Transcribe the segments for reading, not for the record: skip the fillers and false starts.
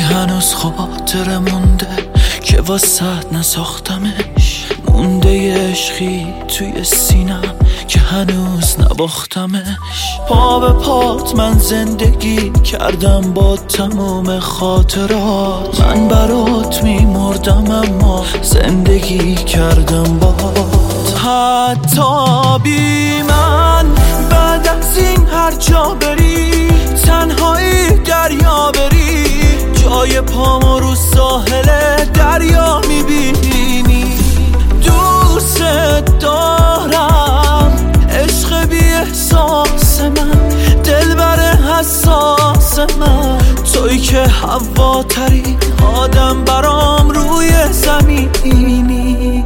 هنوز خاطره مونده که واسط نساختمش، مونده عشقی توی سینم که هنوز نباختمش. پا به پات من زندگی کردم با تموم خاطرات، من برات میمردم اما زندگی کردم بات. حتی بی من بعد از این هر جا بری، تنهایی دریا بری، جای پامو رو ساحل دریا میبینی. دوست دارم عشق بی احساس من، دلبر حساس من، توی که هواترین آدم برام روی زمینی.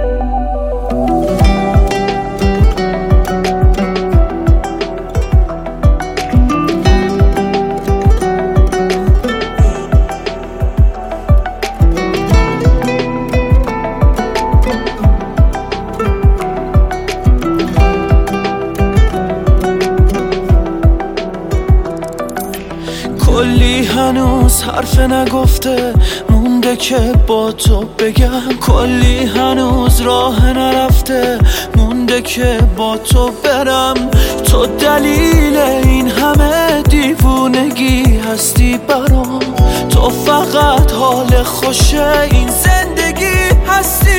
کلی هنوز حرف نگفته مونده که با تو بگم، کلی هنوز راه نرفته مونده که با تو برم. تو دلیل این همه دیوونگی هستی برام، تو فقط حال خوشه این زندگی هستی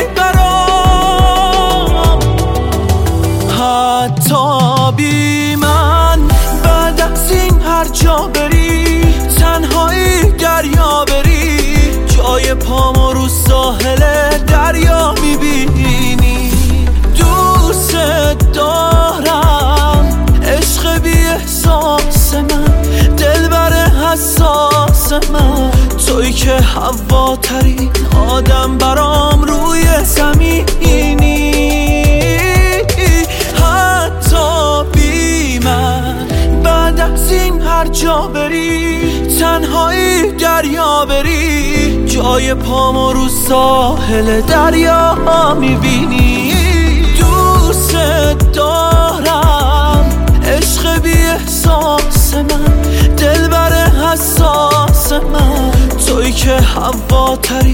برام. حتی بی من بعد از این هر جا بری، تنهایی دریا بری، جای پامو رو ساحل دریا میبینی. دوست دارم عشق بی احساس من، دلبر حساس من، توی که هواترین آدم برام روی زمینی. حتی بی من بعد از این هر جا بری، تنهایی دریا بری، جای پامو رو ساحل دریا میبینی. دوست دارم عشق بی احساس من، دلبر حساس من، توی که هواترین